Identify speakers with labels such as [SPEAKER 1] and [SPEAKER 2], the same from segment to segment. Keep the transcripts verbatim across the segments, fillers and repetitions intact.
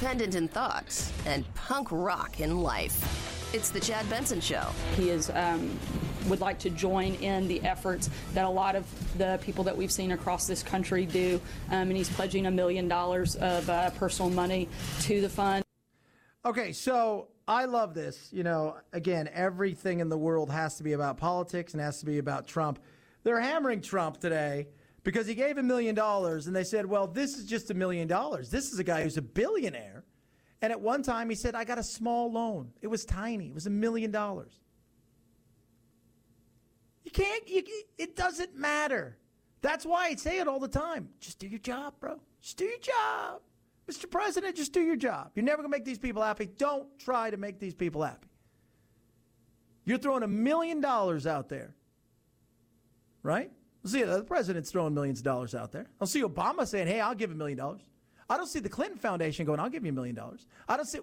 [SPEAKER 1] independent in thought and punk rock in life. It's the Chad Benson Show.
[SPEAKER 2] He is um, would like to join in the efforts that a lot of the people that we've seen across this country do, um, and he's pledging a million dollars of uh, personal money to the fund.
[SPEAKER 3] Okay, so I love this. You know, again, everything in the world has to be about politics and has to be about Trump. They're hammering Trump today because he gave a million dollars, and they said, well, this is just a million dollars. This is a guy who's a billionaire. And at one time he said, I got a small loan. It was tiny. It was a million dollars. You can't, you, it doesn't matter. That's why I say it all the time. Just do your job, bro. Just do your job. Mister President, just do your job. You're never going to make these people happy. Don't try to make these people happy. You're throwing a million dollars out there. Right? See, the president's throwing millions of dollars out there. I'll see Obama saying, hey, I'll give a million dollars. I don't see the Clinton Foundation going, I'll give you a million dollars. I don't see,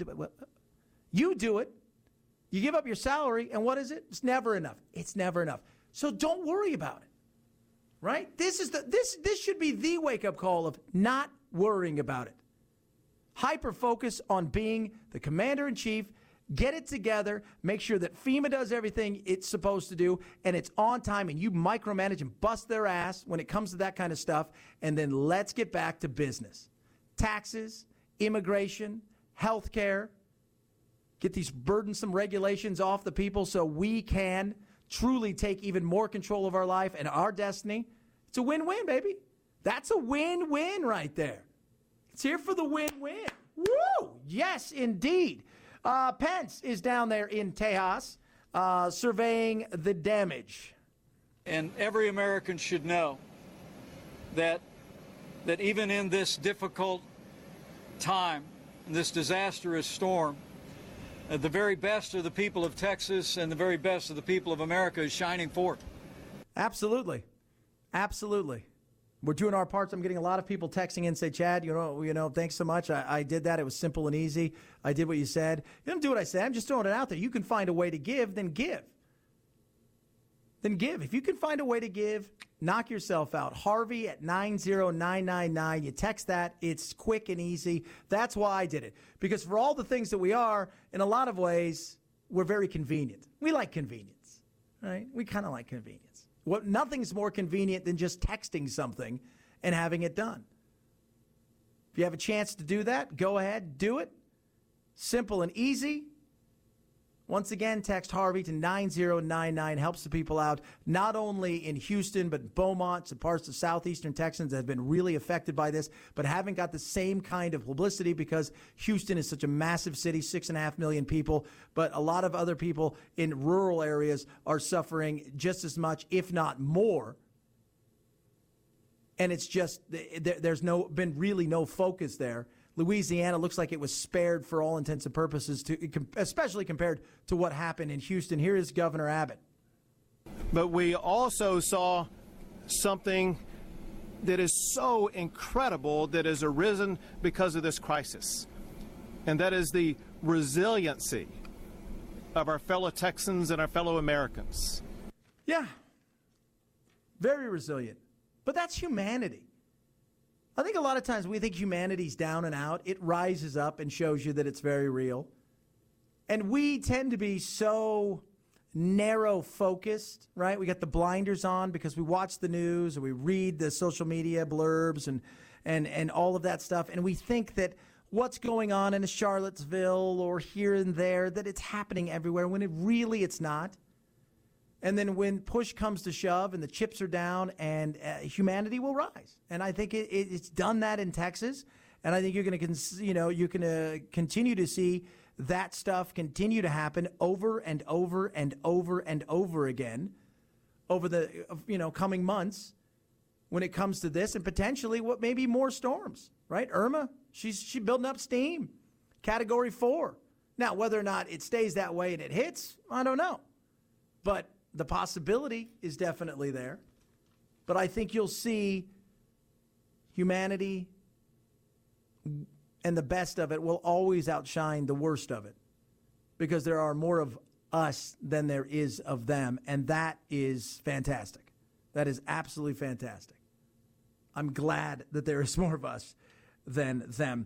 [SPEAKER 3] you do it. You give up your salary, and what is it? It's never enough. It's never enough. So don't worry about it. Right? This is the this this should be the wake-up call of not worrying about it. Hyper focus on being the commander-in-chief. Get it together. Make sure that FEMA does everything it's supposed to do, and it's on time, and you micromanage and bust their ass when it comes to that kind of stuff, and then let's get back to business. Taxes, immigration, health care. Get these burdensome regulations off the people so we can truly take even more control of our life and our destiny. It's a win-win, baby. That's a win-win right there. It's here for the win-win. Woo! Yes, indeed. Uh, Pence is down there in Tejas uh, surveying the damage.
[SPEAKER 4] And every American should know that that even in this difficult time, in this disastrous storm, uh, the very best of the people of Texas and the very best of the people of America is shining forth.
[SPEAKER 3] Absolutely. Absolutely. We're doing our parts. I'm getting a lot of people texting in, say, Chad, you know, you know, thanks so much. I, I did that. It was simple and easy. I did what you said. You don't do what I said. I'm just throwing it out there. You can find a way to give, then give. Then give. If you can find a way to give, knock yourself out. Harvey at nine zero nine nine nine. You text that. It's quick and easy. That's why I did it. Because for all the things that we are, in a lot of ways, we're very convenient. We like convenience, right? We kind of like convenience. What, nothing's more convenient than just texting something and having it done. If you have a chance to do that, go ahead, do it. Simple and easy. Once again, text Harvey to nine zero nine nine. Helps the people out, not only in Houston, but Beaumont and parts of southeastern Texans that have been really affected by this, but haven't got the same kind of publicity because Houston is such a massive city, six and a half million people. But a lot of other people in rural areas are suffering just as much, if not more. And it's just, there's no been really no focus there. Louisiana looks like it was spared for all intents and purposes, to, especially compared to what happened in Houston. Here is Governor Abbott.
[SPEAKER 5] But we also saw something that is so incredible that has arisen because of this crisis, and that is the resiliency of our fellow Texans and our fellow Americans.
[SPEAKER 3] Yeah, very resilient. But that's humanity. I think a lot of times we think humanity's down and out. It rises up and shows you that it's very real. And we tend to be so narrow focused, right? We got the blinders on because we watch the news or we read the social media blurbs and, and, and all of that stuff. And we think that what's going on in Charlottesville or here and there, that it's happening everywhere when it really it's not. And then when push comes to shove and the chips are down, and uh, humanity will rise. And I think it, it, it's done that in Texas. And I think you're going to, cons- you know, you can uh, continue to see that stuff continue to happen over and over and over and over again over the, you know, coming months when it comes to this, and potentially what maybe more storms, right? Irma, she's she's building up steam, category four. Now, whether or not it stays that way and it hits, I don't know. But the possibility is definitely there. But I think you'll see humanity and the best of it will always outshine the worst of it, because there are more of us than there is of them. And that is fantastic. That is absolutely fantastic. I'm glad that there is more of us than them.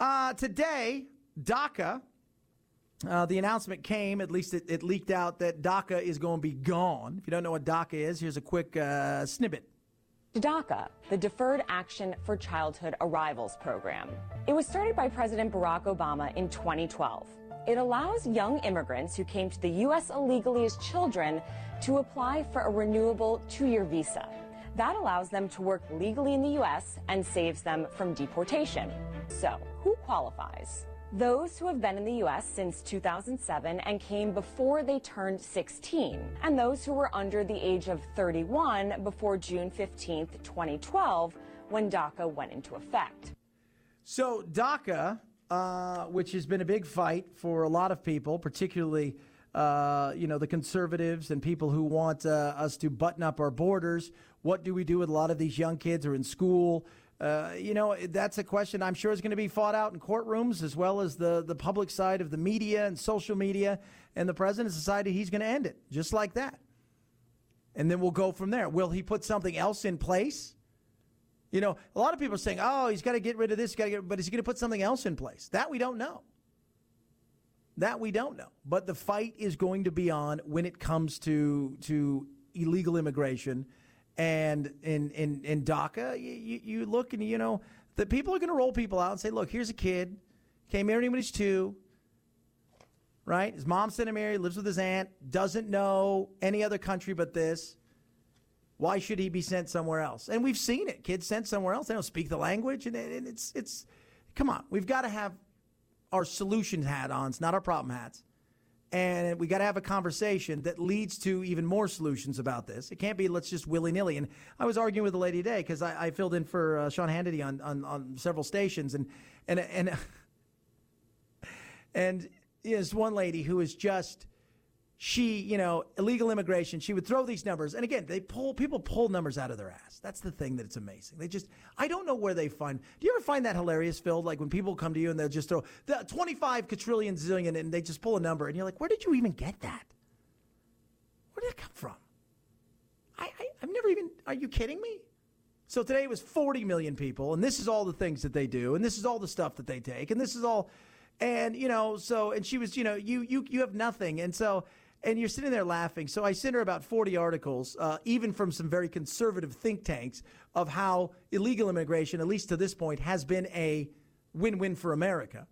[SPEAKER 3] Uh, today, DACA, uh, the announcement came, at least it, it leaked out, that DACA is going to be gone. If you don't know what DACA is, here's a quick uh, snippet.
[SPEAKER 6] DACA, the Deferred Action for Childhood Arrivals program. It was started by President Barack Obama in twenty twelve. It allows young immigrants who came to the U S illegally as children to apply for a renewable two-year visa. That allows them to work legally in the U S and saves them from deportation. So, who qualifies? Those who have been in the U S since two thousand seven and came before they turned sixteen, and those who were under the age of thirty-one before June fifteenth, twenty twelve, when DACA went into effect.
[SPEAKER 3] So DACA, uh, which has been a big fight for a lot of people, particularly uh, you know, the conservatives and people who want uh, us to button up our borders. What do we do with a lot of these young kids who are in school? Uh, you know, that's a question I'm sure is going to be fought out in courtrooms, as well as the, the public side of the media and social media. And the president has decided he's going to end it just like that. And then we'll go from there. Will he put something else in place? You know, a lot of people are saying, oh, he's got to get rid of this, he's got to get, but is he going to put something else in place? That we don't know. That we don't know. But the fight is going to be on when it comes to to illegal immigration. And in, in, in DACA, you, you look and, you know, the people are going to roll people out and say, look, here's a kid, came here when he was two, right? His mom sent him here, he lives with his aunt, doesn't know any other country but this. Why should he be sent somewhere else? And we've seen it. Kids sent somewhere else. They don't speak the language. And, and it's, it's, come on, we've got to have our solution hat-ons, not our problem hats. And we got to have a conversation that leads to even more solutions about this. It can't be let's just willy-nilly. And I was arguing with a lady today because I, I filled in for uh, Sean Hannity on, on, on several stations. And and and and is one lady who is just, she, you know, illegal immigration. She would throw these numbers. And again, they pull, people pull numbers out of their ass. That's the thing that's amazing. They just, I don't know where they find. Do you ever find that hilarious, Phil? Like when people come to you and they'll just throw the twenty-five quadrillion zillion and they just pull a number and you're like, where did you even get that? Where did it come from? I, I, I've never even, are you kidding me? So today it was forty million people, and this is all the things that they do, and this is all the stuff that they take, and this is all, and, you know, so, and she was, you know, you, you, you have nothing. And so, and you're sitting there laughing. So I sent her about forty articles, uh, even from some very conservative think tanks, of how illegal immigration, at least to this point, has been a win-win for America.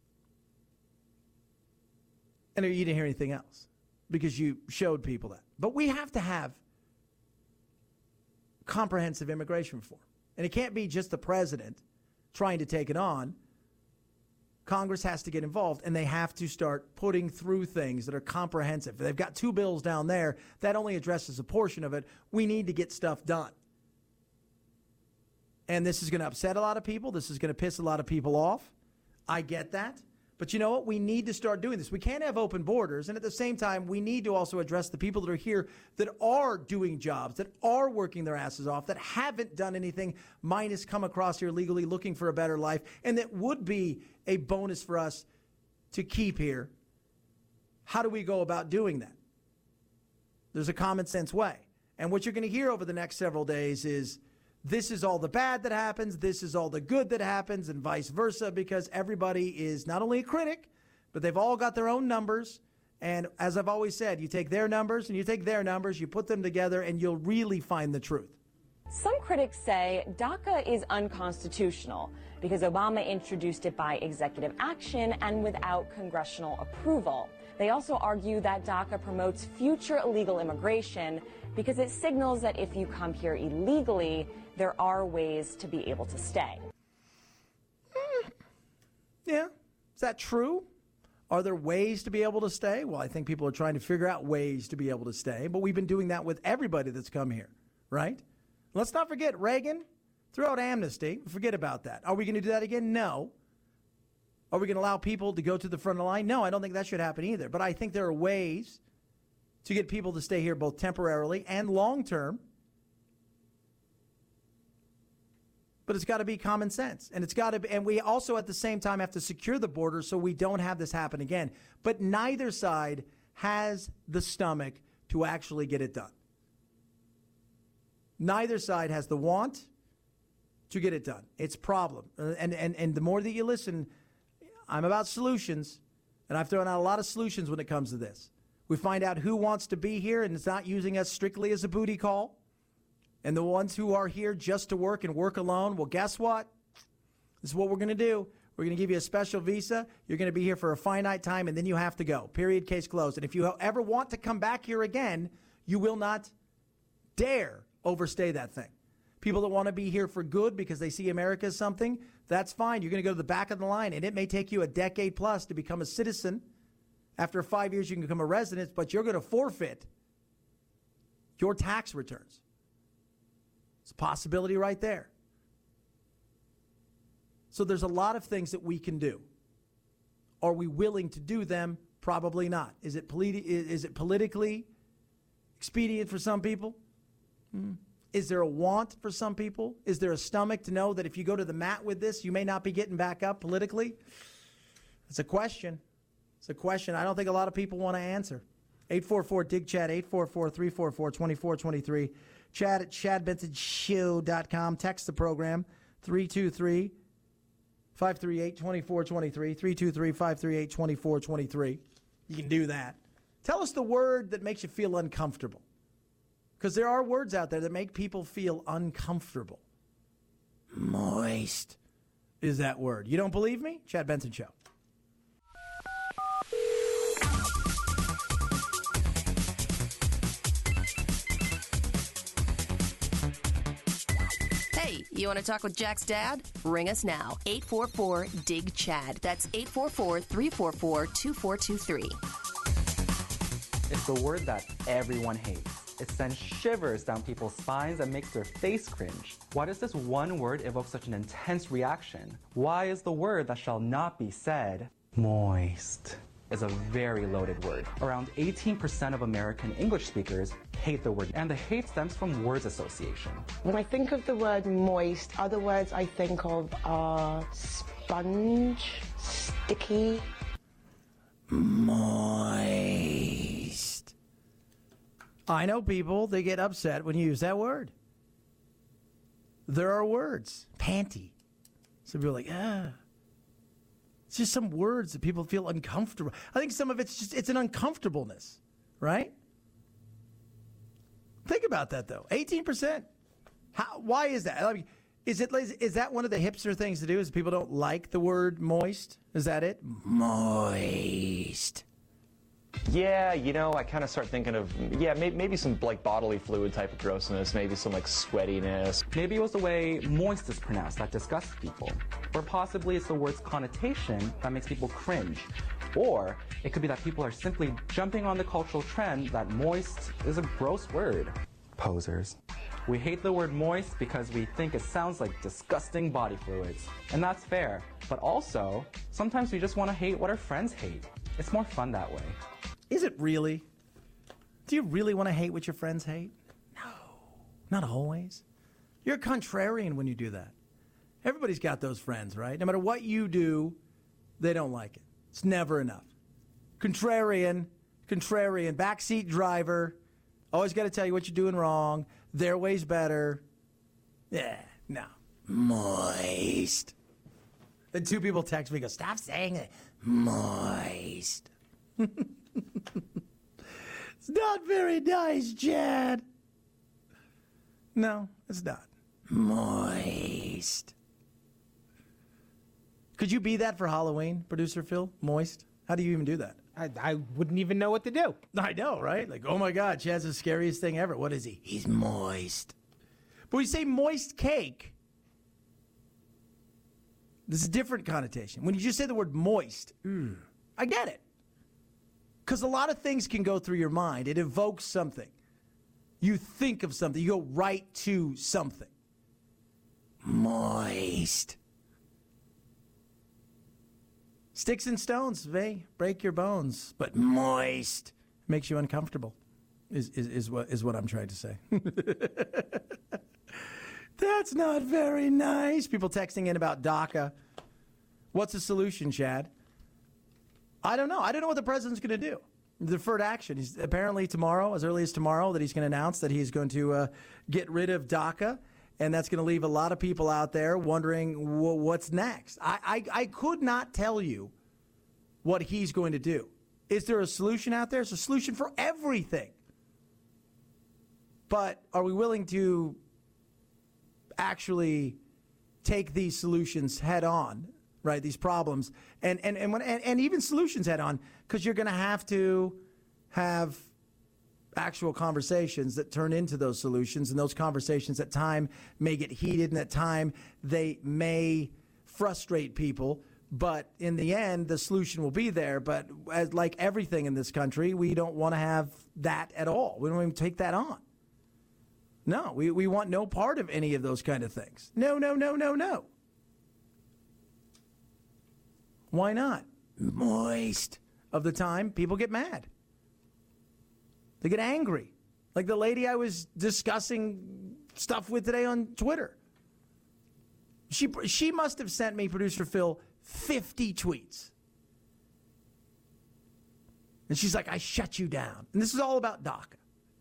[SPEAKER 3] And you didn't hear anything else because you showed people that. But we have to have comprehensive immigration reform. And it can't be just the president trying to take it on. Congress has to get involved, and they have to start putting through things that are comprehensive. They've got two bills down there. That only addresses a portion of it. We need to get stuff done. And this is going to upset a lot of people. This is going to piss a lot of people off. I get that. But you know what? We need to start doing this. We can't have open borders. And at the same time, we need to also address the people that are here that are doing jobs, that are working their asses off, that haven't done anything minus come across here legally looking for a better life, and that would be a bonus for us to keep here. How do we go about doing that? There's a common sense way. And what you're going to hear over the next several days is this is all the bad that happens, this is all the good that happens, and vice versa, because everybody is not only a critic, but they've all got their own numbers. And as I've always said, you take their numbers and you take their numbers, you put them together, and you'll really find the truth.
[SPEAKER 6] Some critics say DACA is unconstitutional because Obama introduced it by executive action and without congressional approval. They also argue that DACA promotes future illegal immigration because it signals that if you come here illegally, there are ways to be able to stay.
[SPEAKER 3] Mm. Yeah. Is that true? Are there ways to be able to stay? Well, I think people are trying to figure out ways to be able to stay, but we've been doing that with everybody that's come here, right? Let's not forget Reagan threw out amnesty. Forget about that. Are we going to do that again? No. Are we going to allow people to go to the front of the line? No, I don't think that should happen either. But I think there are ways to get people to stay here both temporarily and long-term. But it's got to be common sense. And it's got to be, and we also at the same time have to secure the border so we don't have this happen again. But neither side has the stomach to actually get it done. Neither side has the want to get it done. It's a problem. And, and, and the more that you listen I'm about solutions, and I've thrown out a lot of solutions when it comes to this. We find out who wants to be here and is not using us strictly as a booty call. And the ones who are here just to work and work alone, well, guess what? This is what we're going to do. We're going to give you a special visa. You're going to be here for a finite time, and then you have to go. Period, case closed. And if you ever want to come back here again, you will not dare overstay that thing. People that want to be here for good because they see America as something, that's fine. You're going to go to the back of the line, and it may take you a decade plus to become a citizen. After five years, you can become a resident, but you're going to forfeit your tax returns. It's a possibility right there. So there's a lot of things that we can do. Are we willing to do them? Probably not. Is it, politi- is it politically expedient for some people? Hmm. Is there a want for some people? Is there a stomach to know that if you go to the mat with this, you may not be getting back up politically? It's a question. It's a question I don't think a lot of people want to answer. eight four four D I G C H A T, eight four four, three four four, two four two three. Chad at chad benson show dot com. Text the program, three two three, five three eight, two four two three, three two three, five three eight, two four two three. You can do that. Tell us the word that makes you feel uncomfortable. Because there are words out there that make people feel uncomfortable. Moist is that word. You don't believe me? Chad Benson Show.
[SPEAKER 1] Hey, you want to talk with Jack's dad? Ring us now. eight four four D I G C H A D. That's eight four four, three four four, two four two three.
[SPEAKER 7] It's the word that everyone hates. It sends shivers down people's spines and makes their face cringe. Why does this one word evoke such an intense reaction? Why is the word that shall not be said moist? Is a very loaded word. Around eighteen percent of American English speakers hate the word, and the hate stems from words association.
[SPEAKER 8] When I think of the word moist, other words I think of are sponge, sticky.
[SPEAKER 3] Moist. I know people, they get upset when you use that word. There are words. Panty. Some people are like, ah. It's just some words that people feel uncomfortable. I think some of it's just, it's an uncomfortableness, right? Think about that, though. eighteen percent. How, why is that? I mean, is it is that one of the hipster things to do, is people don't like the word moist? Is that it? Moist.
[SPEAKER 9] Yeah, you know, I kind of start thinking of, yeah, maybe, maybe some like bodily fluid type of grossness, maybe some like sweatiness.
[SPEAKER 7] Maybe it was the way moist is pronounced that disgusts people. Or possibly it's the word's connotation that makes people cringe. Or it could be that people are simply jumping on the cultural trend that moist is a gross word. Posers. We hate the word moist because we think it sounds like disgusting body fluids. And that's fair. But also, sometimes we just want to hate what our friends hate. It's more fun that way.
[SPEAKER 3] Is it really? Do you really want to hate what your friends hate? No, not always. You're a contrarian when you do that. Everybody's got those friends, right? No matter what you do, they don't like it. It's never enough. Contrarian, contrarian, backseat driver, always got to tell you what you're doing wrong. Their way's better. Yeah, no. Moist. Then two people text me and go, stop saying it. Moist. It's not very nice, Chad. No, it's not. Moist. Could you be that for Halloween, producer Phil? Moist? How do you even do that?
[SPEAKER 10] I, I wouldn't even know what to do.
[SPEAKER 3] I know, right? Like, oh my God, Chad's the scariest thing ever. What is he? He's moist. But when you say moist cake, this is a different connotation. When you just say the word moist, mm, I get it. Because a lot of things can go through your mind. It evokes something. You think of something. You go right to something. Moist. Sticks and stones may break your bones, but moist makes you uncomfortable, is, is, is, what, is what I'm trying to say. That's not very nice. People texting in about DACA. What's the solution, Chad? I don't know. I don't know what the president's going to do. Deferred action. He's apparently tomorrow, as early as tomorrow, that he's going to announce that he's going to uh, get rid of DACA. And that's going to leave a lot of people out there wondering w- what's next. I, I, I could not tell you what he's going to do. Is there a solution out there? There's a solution for everything. But are we willing to actually take these solutions head on, right? These problems and and and, when, and, and even solutions head on, because you're going to have to have actual conversations that turn into those solutions, and those conversations at time may get heated, and at time they may frustrate people. But in the end, the solution will be there. But as like everything in this country, we don't want to have that at all. We don't even take that on. No, we, we want no part of any of those kind of things. No, no, no, no, no. Why not? Moist of the time, people get mad. They get angry. Like the lady I was discussing stuff with today on Twitter. She she must have sent me, producer Phil, fifty tweets. And she's like, I shut you down. And this is all about DACA.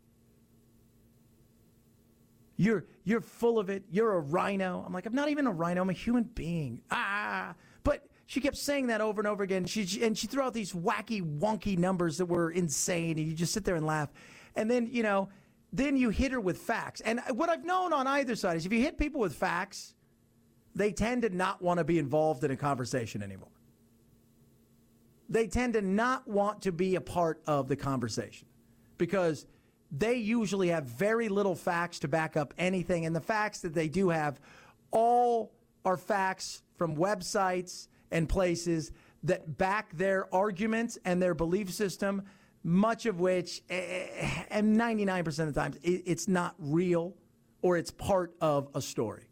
[SPEAKER 3] You're you're full of it. You're a rhino. I'm like, I'm not even a rhino. I'm a human being. Ah. But she kept saying that over and over again. She and she threw out these wacky, wonky numbers that were insane. And you just sit there and laugh. And then, you know, then you hit her with facts. And what I've known on either side is if you hit people with facts, they tend to not want to be involved in a conversation anymore. They tend to not want to be a part of the conversation because they usually have very little facts to back up anything. And the facts that they do have all are facts from websites and places that back their arguments and their belief system, much of which, and ninety-nine percent of the time, it's not real or it's part of a story.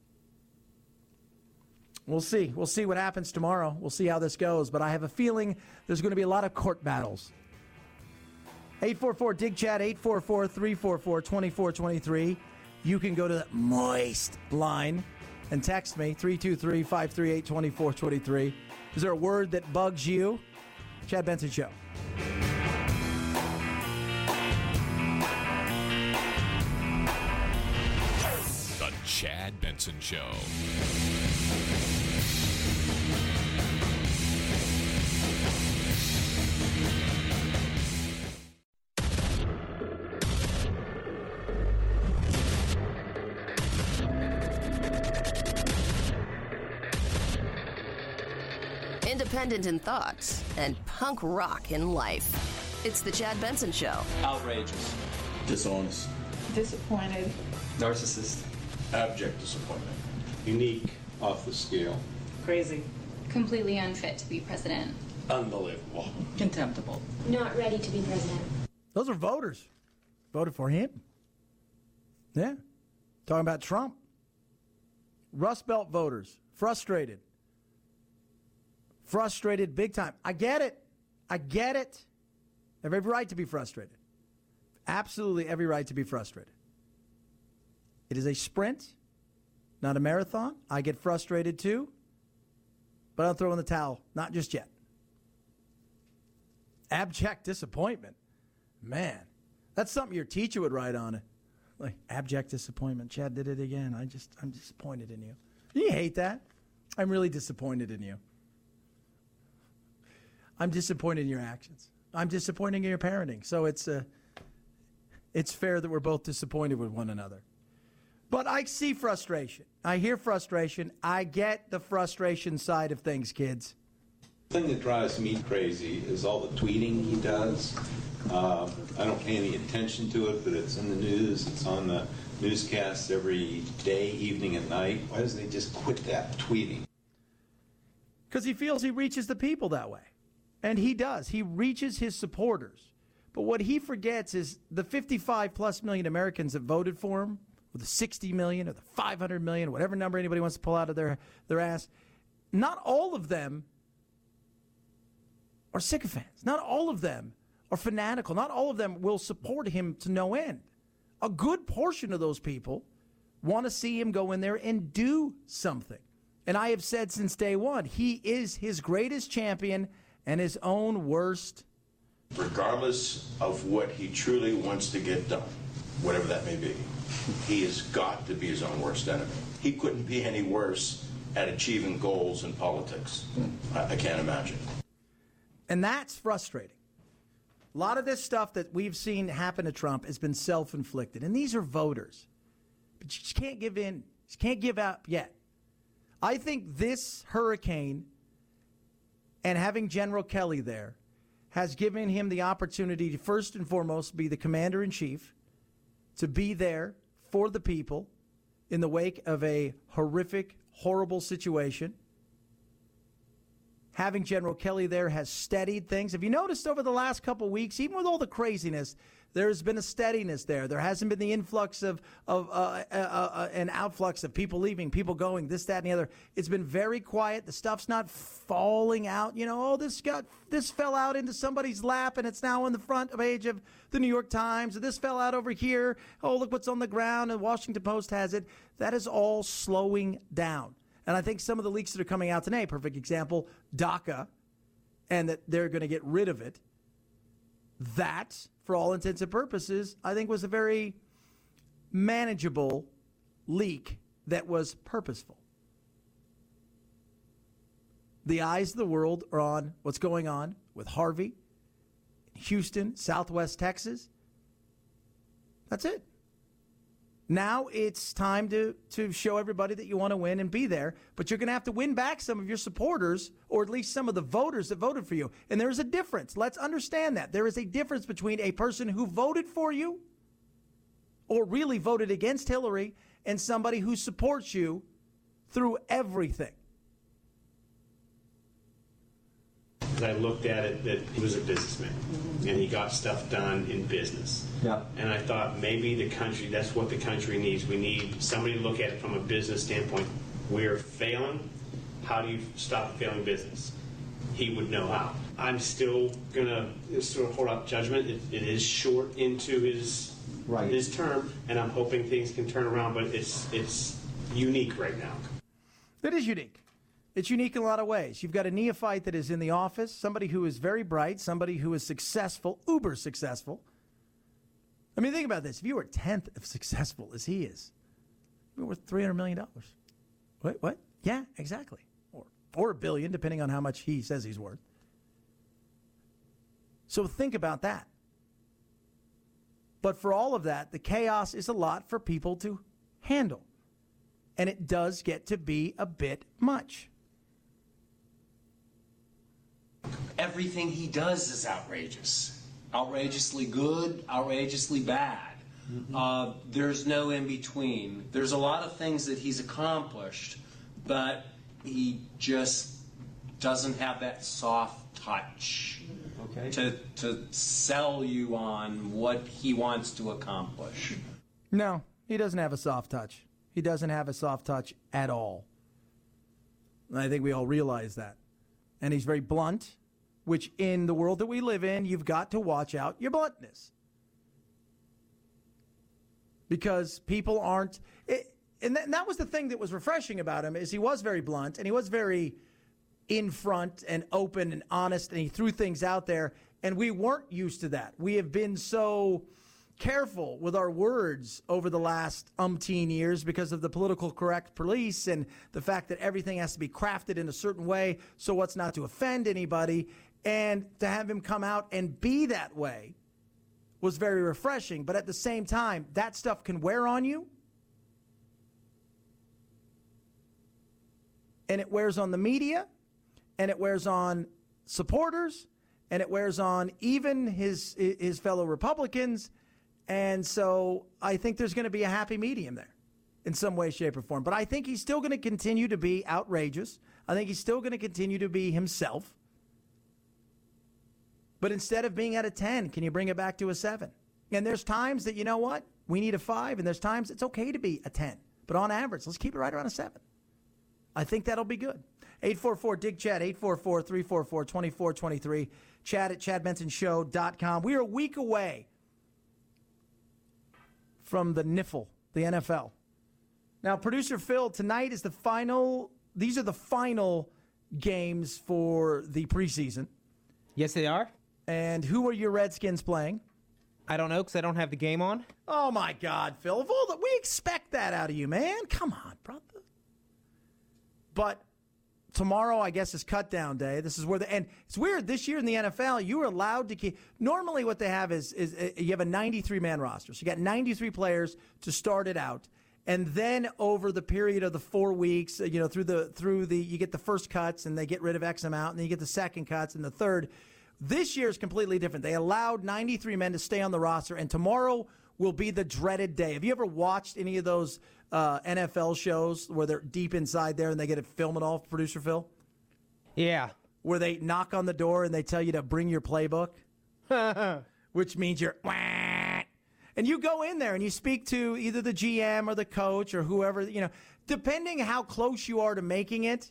[SPEAKER 3] We'll see. We'll see what happens tomorrow. We'll see how this goes. But I have a feeling there's going to be a lot of court battles. eight four four, D I G, chat, eight four four, three four four, two four two three. You can go to the Moist line and text me, three two three, five three eight, two four two three. Is there a word that bugs you? Chad Benson Show.
[SPEAKER 11] The Chad Benson Show.
[SPEAKER 1] Independent in thoughts and punk rock in life. It's the Chad Benson Show.
[SPEAKER 12] Outrageous. Dishonest.
[SPEAKER 13] Disappointed.
[SPEAKER 12] Narcissist. Abject disappointment. Unique. Off the scale.
[SPEAKER 13] Crazy.
[SPEAKER 14] Completely unfit to be president.
[SPEAKER 12] Unbelievable.
[SPEAKER 13] Contemptible.
[SPEAKER 14] Not ready to be president.
[SPEAKER 3] Those are voters. Voted for him. Yeah. Talking about Trump. Rust Belt voters. Frustrated. Frustrated big time. I get it. I get it. They have every right to be frustrated. Absolutely every right to be frustrated. It is a sprint, not a marathon. I get frustrated too, but I'll throw in the towel. Not just yet. Abject disappointment. Man, that's something your teacher would write on it. Like, abject disappointment. Chad did it again. I just, I'm disappointed in you. You hate that? I'm really disappointed in you. I'm disappointed in your actions. I'm disappointed in your parenting. So it's uh, it's fair that we're both disappointed with one another. But I see frustration. I hear frustration. I get the frustration side of things, kids.
[SPEAKER 15] The thing that drives me crazy is all the tweeting he does. Uh, I don't pay any attention to it, but it's in the news. It's on the newscasts every day, evening, and night. Why doesn't he just quit that tweeting?
[SPEAKER 3] Because he feels he reaches the people that way. And he does. He reaches his supporters. But what he forgets is the fifty-five plus million Americans that voted for him, or the sixty million or the five hundred million, whatever number anybody wants to pull out of their, their ass, not all of them are sycophants. Not all of them are fanatical. Not all of them will support him to no end. A good portion of those people want to see him go in there and do something. And I have said since day one, he is his greatest champion and his own worst.
[SPEAKER 15] Regardless of what he truly wants to get done,
[SPEAKER 12] whatever that may be. He has got to be his own worst enemy. He couldn't be any worse at achieving goals in politics. I, I can't imagine.
[SPEAKER 3] And that's frustrating. A lot of this stuff that we've seen happen to Trump has been self-inflicted. And these are voters. But you just can't give in. You just can't give up yet. I think this hurricane and having General Kelly there has given him the opportunity to first and foremost be the commander-in-chief, to be there for the people in the wake of a horrific, horrible situation. Having General Kelly there has steadied things. Have you noticed over the last couple of weeks, even with all the craziness, there's been a steadiness there. There hasn't been the influx of, of uh, uh, uh, an outflux of people leaving, people going, this, that, and the other. It's been very quiet. The stuff's not falling out. You know, oh, this got this fell out into somebody's lap, and it's now on the front page of the New York Times. And this fell out over here. Oh, look what's on the ground. And the Washington Post has it. That is all slowing down. And I think some of the leaks that are coming out today, perfect example, DACA, and that they're going to get rid of it. That, for all intents and purposes, I think was a very manageable leak that was purposeful. The eyes of the world are on what's going on with Harvey, Houston, Southwest Texas. That's it. Now it's time to, to show everybody that you want to win and be there, but you're going to have to win back some of your supporters, or at least some of the voters that voted for you. And there's a difference. Let's understand that. There is a difference between a person who voted for you or really voted against Hillary and somebody who supports you through everything.
[SPEAKER 16] I looked at it that he was a businessman, and he got stuff done in business.
[SPEAKER 9] Yeah.
[SPEAKER 16] And I thought maybe the country, that's what the country needs. We need somebody to look at it from a business standpoint. We're failing. How do you stop a failing business? He would know how. I'm still going to sort of hold up judgment. It, it is short into his right. his term, and I'm hoping things can turn around, but it's it's unique right now.
[SPEAKER 3] It is unique. It's unique in a lot of ways. You've got a neophyte that is in the office, somebody who is very bright, somebody who is successful, uber successful. I mean, think about this. If you were a tenth of successful as he is, you're worth three hundred million dollars. What? What? Yeah, exactly. Or, or a billion, depending on how much he says he's worth. So think about that. But for all of that, the chaos is a lot for people to handle. And it does get to be a bit much.
[SPEAKER 17] Everything he does is outrageous. Outrageously good, outrageously bad. Mm-hmm. Uh, there's no in between. There's a lot of things that he's accomplished, but he just doesn't have that soft touch okay. to, to sell you on what he wants to accomplish.
[SPEAKER 3] No, he doesn't have a soft touch. He doesn't have a soft touch at all. And I think we all realize that. And he's very blunt, which in the world that we live in, you've got to watch out your bluntness. Because people aren't... It, and, that, and that was the thing that was refreshing about him, is he was very blunt, and he was very in front and open and honest, and he threw things out there, and we weren't used to that. We have been so careful with our words over the last umpteen years because of the political correct police and the fact that everything has to be crafted in a certain way so what's not to offend anybody. And to have him come out and be that way was very refreshing. But at the same time, that stuff can wear on you. And it wears on the media, and it wears on supporters, and it wears on even his his fellow Republicans. And so I think there's going to be a happy medium there in some way, shape, or form. But I think he's still going to continue to be outrageous. I think he's still going to continue to be himself. But instead of being at a ten, can you bring it back to a seven? And there's times that, you know what, we need a five, and there's times it's okay to be a ten. But on average, let's keep it right around a seven. I think that'll be good. eight four four, D I G, CHAD, eight four four, three four four, two four two three, chad at chad benson show dot com. We are a week away from the N F L, the N F L. Now, producer Phil, tonight is the final, these are the final games for the preseason.
[SPEAKER 10] Yes, they are.
[SPEAKER 3] And who are your Redskins playing?
[SPEAKER 10] I don't know because I don't have the game on.
[SPEAKER 3] Oh, my God, Phil. Of all the, we expect that out of you, man. Come on, brother. But tomorrow, I guess, is cut down day. This is where the, and it's weird. This year in the N F L, you were allowed to keep, normally what they have is, is uh, you have a ninety-three man roster. So you got ninety-three players to start it out. And then over the period of the four weeks, you know, through the, through the, you get the first cuts and they get rid of X amount, and then you get the second cuts and the third. This year is completely different. They allowed ninety-three men to stay on the roster, and tomorrow will be the dreaded day. Have you ever watched any of those uh, N F L shows where they're deep inside there and they get to film it all, producer Phil?
[SPEAKER 10] Yeah.
[SPEAKER 3] Where they knock on the door and they tell you to bring your playbook, which means you're, and you go in there and you speak to either the G M or the coach or whoever, you know, depending how close you are to making it,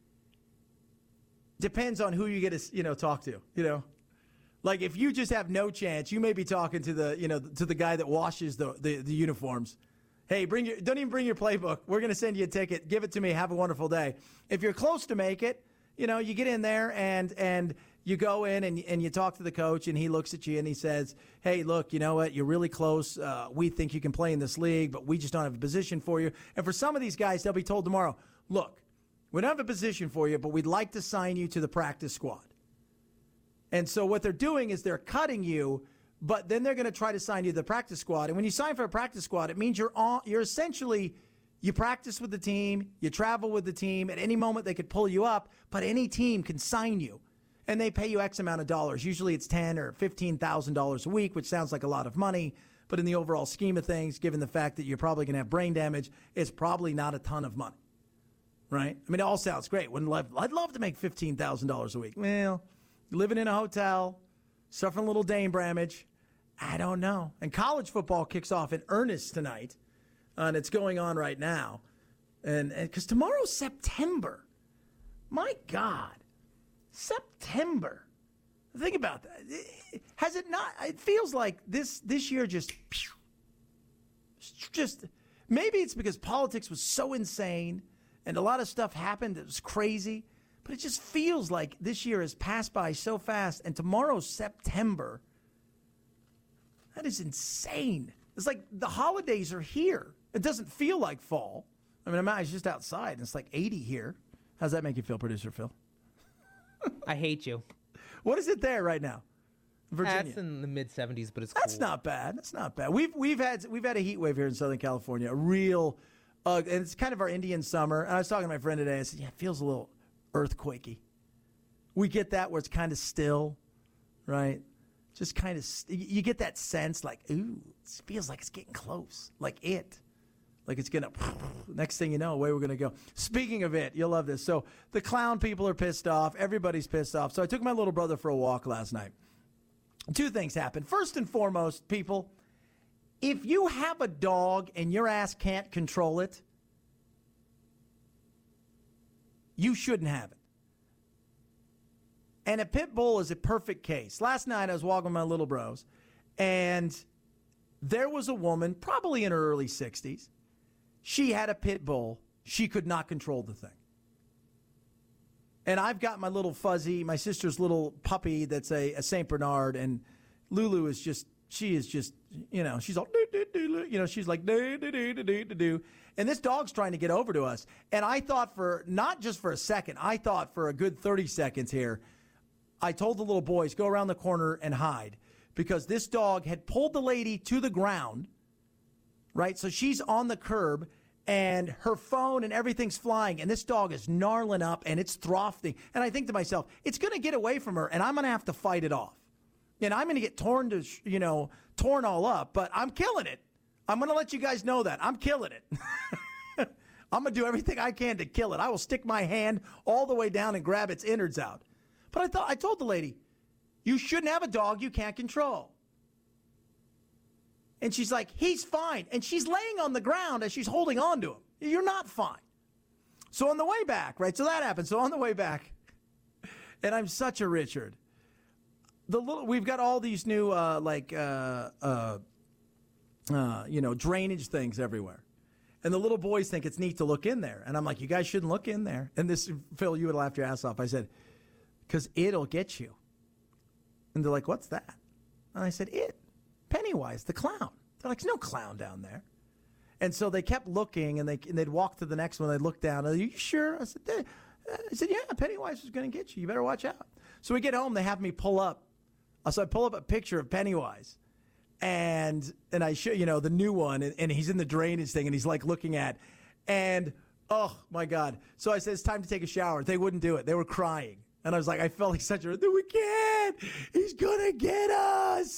[SPEAKER 3] depends on who you get to, you know, talk to, you know. Like if you just have no chance, you may be talking to the, you know, to the guy that washes the, the, the uniforms. Hey, bring your, don't even bring your playbook. We're going to send you a ticket. Give it to me. Have a wonderful day. If you're close to make it, you know, you get in there and, and you go in and, and you talk to the coach and he looks at you and he says, hey, look, you know what? You're really close. Uh, we think you can play in this league, but we just don't have a position for you. And for some of these guys, they'll be told tomorrow, look, we don't have a position for you, but we'd like to sign you to the practice squad. And so what they're doing is they're cutting you, but then they're going to try to sign you to the practice squad. And when you sign for a practice squad, it means you're on, you're essentially, you practice with the team, you travel with the team. At any moment, they could pull you up, but any team can sign you. And they pay you X amount of dollars. Usually it's ten thousand dollars or fifteen thousand dollars a week, which sounds like a lot of money. But in the overall scheme of things, given the fact that you're probably going to have brain damage, it's probably not a ton of money. Right? I mean, it all sounds great. Wouldn't love, I'd love to make fifteen thousand dollars a week. Well, living in a hotel, suffering a little Dane damage, I don't know. And college football kicks off in earnest tonight, uh, and it's going on right now. And because tomorrow's September. My God. September. Think about that. Has it not? It feels like this, this year just, just, maybe it's because politics was so insane and a lot of stuff happened that was crazy, but it just feels like this year has passed by so fast, and tomorrow's September. That is insane. It's like the holidays are here. It doesn't feel like fall. I mean, I'm I was just outside, and it's like eighty here. How's that make you feel, producer Phil?
[SPEAKER 10] I hate you.
[SPEAKER 3] What is it there right now? Virginia.
[SPEAKER 10] That's in the mid seventies, but it's
[SPEAKER 3] That's
[SPEAKER 10] cool.
[SPEAKER 3] not bad. That's not bad. We've we've had we've had a heat wave here in Southern California. A real, uh, and it's kind of our Indian summer. And I was talking to my friend today. I said, "Yeah, it feels a little earthquakey." We get that where it's kind of still, right? Just kind of st- you get that sense like, ooh, it feels like it's getting close, like it. Like it's going to, next thing you know, away we're going to go. Speaking of it, you'll love this. So the clown people are pissed off. Everybody's pissed off. So I took my little brother for a walk last night. Two things happened. First and foremost, people, if you have a dog and your ass can't control it, you shouldn't have it. And a pit bull is a perfect case. Last night I was walking with my little bros, and there was a woman, probably in her early sixties. She had a pit bull. She could not control the thing. And I've got my little fuzzy, my sister's little puppy that's a, a Saint Bernard, and Lulu is just, she is just, you know, she's all, doo, doo, doo, you know, she's like, doo, doo, doo, doo, doo, doo, doo. And this dog's trying to get over to us. And I thought for, not just for a second, I thought for a good thirty seconds here, I told the little boys, go around the corner and hide. Because this dog had pulled the lady to the ground, right? So she's on the curb, and her phone and everything's flying, and this dog is gnarling up, and it's throfting. And I think to myself, it's going to get away from her, and I'm going to have to fight it off. And I'm going to get torn to, you know, torn all up, but I'm killing it. I'm going to let you guys know that. I'm killing it. I'm going to do everything I can to kill it. I will stick my hand all the way down and grab its innards out. But I thought I told the lady, you shouldn't have a dog you can't control. And she's like, he's fine. And she's laying on the ground as she's holding on to him. You're not fine. So on the way back, right? So that happened. So on the way back, and I'm such a Richard. The little, we've got all these new, uh, like, uh, uh, uh, you know, drainage things everywhere. And the little boys think it's neat to look in there. And I'm like, you guys shouldn't look in there. And this, Phil, you would laugh your ass off. I said, because it'll get you. And they're like, what's that? And I said, it. Pennywise, the clown. They're like, there's no clown down there. And so they kept looking, and, they, and they'd walk to the next one. They'd look down. Are you sure? I said, I said, yeah, Pennywise was going to get you. You better watch out. So we get home. They have me pull up. So I pull up a picture of Pennywise. And and I show, you know, the new one. And, and he's in the drainage thing, and he's like looking at. And, oh, my God. So I said, it's time to take a shower. They wouldn't do it. They were crying. And I was like, I felt like such a, we can't. He's going to get us.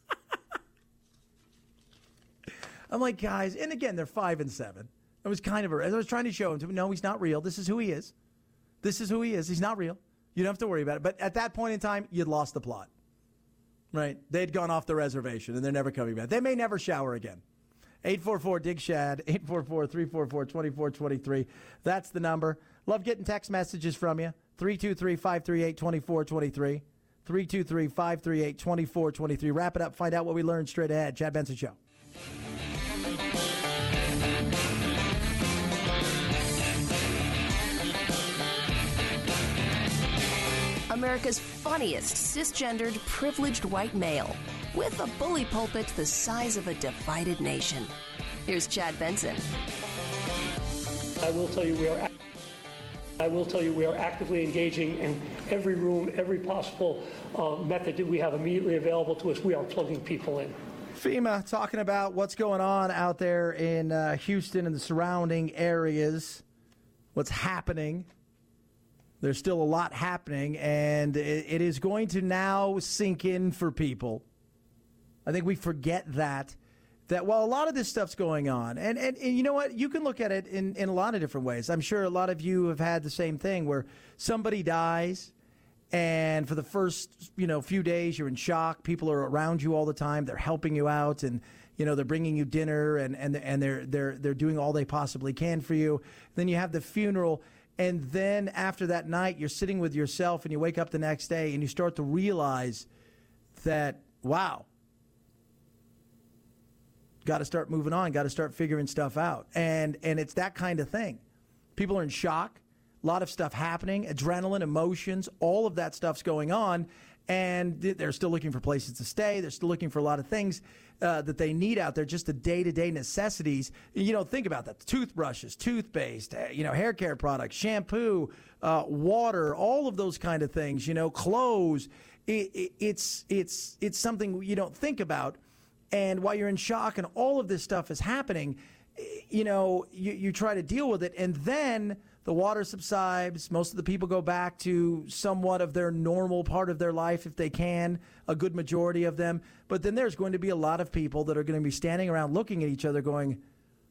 [SPEAKER 3] I'm like, guys, and again, they're five and seven. I was kind of, I was trying to show him, to, no, he's not real. This is who he is. This is who he is. He's not real. You don't have to worry about it. But at that point in time, you'd lost the plot, right? They'd gone off the reservation, and they're never coming back. They may never shower again. eight four four, D I G, SHAD, eight four four, three four four, two four two three. That's the number. Love getting text messages from you. three two three, five three eight, two four two three. three two three, five three eight, two four two three. Wrap it up. Find out what we learned straight ahead. Chad Benson Show.
[SPEAKER 1] America's funniest cisgendered, privileged white male with a bully pulpit the size of a divided nation. Here's Chad Benson.
[SPEAKER 18] I will tell you we are. I will tell you we are actively engaging in every room, every possible uh, method that we have immediately available to us. We are plugging people in.
[SPEAKER 3] FEMA talking about what's going on out there in uh, Houston and the surrounding areas, what's happening. There's still a lot happening, and it, it is going to now sink in for people. I think we forget that, that while a lot of this stuff's going on, and, and, and you know what? You can look at it in, in a lot of different ways. I'm sure a lot of you have had the same thing where somebody dies, and for the first, you know, few days you're in shock. People are around you all the time. They're helping you out, and you know they're bringing you dinner, and and and they're they're they're doing all they possibly can for you. Then you have the funeral, and then after that night, you're sitting with yourself, and you wake up the next day, and you start to realize that, wow, got to start moving on, got to start figuring stuff out, and and it's that kind of thing. People are in shock. A lot of stuff happening, adrenaline, emotions, all of that stuff's going on, and they're still looking for places to stay. They're still looking for a lot of things uh, that they need out there, just the day-to-day necessities. You know, think about that. Toothbrushes, toothpaste, you know, hair care products, shampoo, uh, water, all of those kind of things, you know, clothes. It, it, it's, it's, it's something you don't think about, and while you're in shock and all of this stuff is happening, you know, you, you try to deal with it, and then the water subsides. Most of the people go back to somewhat of their normal part of their life if they can, a good majority of them. But then there's going to be a lot of people that are going to be standing around looking at each other going,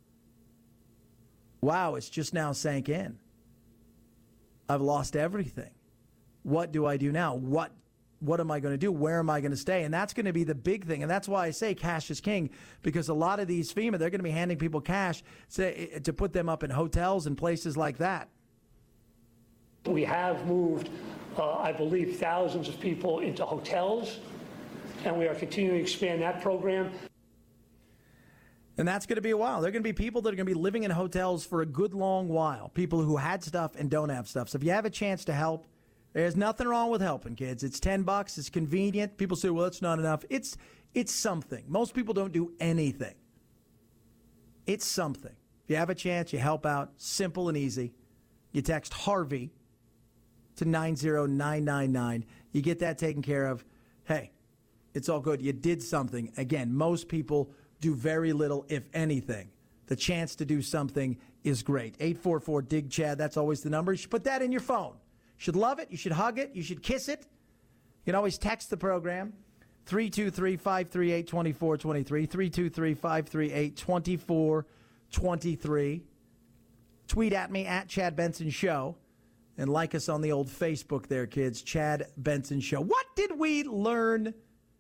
[SPEAKER 3] wow, it's just now sank in. I've lost everything. What do I do now? What What am I going to do? Where am I going to stay? And that's going to be the big thing. And that's why I say cash is king, because a lot of these FEMA, they're going to be handing people cash to, to put them up in hotels and places like that.
[SPEAKER 18] We have moved, uh, I believe, thousands of people into hotels, and we are continuing to expand that program.
[SPEAKER 3] And that's going to be a while. There are going to be people that are going to be living in hotels for a good long while, people who had stuff and don't have stuff. So if you have a chance to help, there's nothing wrong with helping, kids. It's ten bucks. It's convenient. People say, well, that's not enough. It's it's something. Most people don't do anything. It's something. If you have a chance, you help out. Simple and easy. You text Harvey to nine zero nine nine nine. You get that taken care of. Hey, it's all good. You did something. Again, most people do very little, if anything. The chance to do something is great. eight four four, D I G, Chad. That's always the number. You should put that in your phone. You should love it. You should hug it. You should kiss it. You can always text the program. three two three, five three eight, two four two three. three two three, five three eight, two four two three. Tweet at me, at Chad Benson Show. And like us on the old Facebook there, kids. Chad Benson Show. What did we learn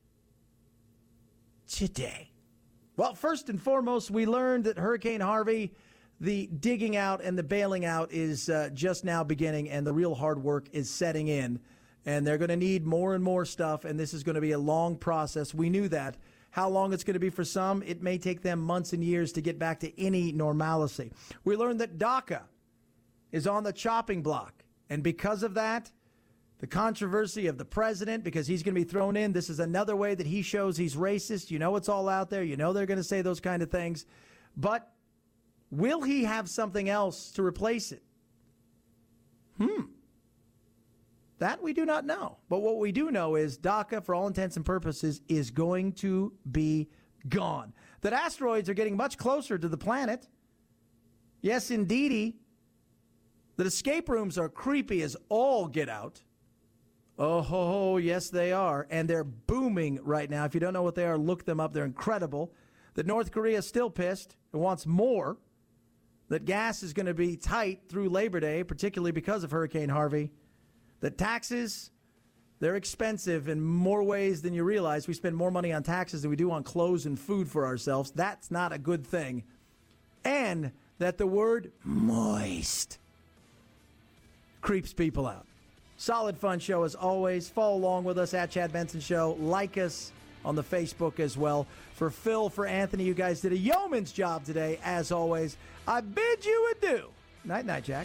[SPEAKER 3] today? Well, first and foremost, we learned that Hurricane Harvey, the digging out and the bailing out is uh, just now beginning, and the real hard work is setting in. And they're going to need more and more stuff, and this is going to be a long process. We knew that. How long it's going to be for some, it may take them months and years to get back to any normalcy. We learned that DACA is on the chopping block, and because of that, the controversy of the president because he's going to be thrown in. This is another way that he shows he's racist. You know it's all out there. You know they're going to say those kind of things. But will he have something else to replace it? Hmm. That we do not know. But what we do know is DACA, for all intents and purposes, is going to be gone. That asteroids are getting much closer to the planet. Yes, indeedy. That escape rooms are creepy as all get out. Oh, ho, ho, yes, they are. And they're booming right now. If you don't know what they are, look them up. They're incredible. That North Korea is still pissed and wants more. That gas is going to be tight through Labor Day, particularly because of Hurricane Harvey. That taxes, they're expensive in more ways than you realize. We spend more money on taxes than we do on clothes and food for ourselves. That's not a good thing. And that the word moist creeps people out. Solid fun show as always. Follow along with us at Chad Benson Show. Like us on the Facebook as well. For Phil, for Anthony, you guys did a yeoman's job today, as always. I bid you adieu. Night, night, Jack.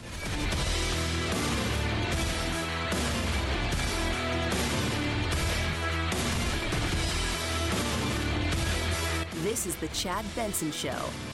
[SPEAKER 1] This is the Chad Benson Show.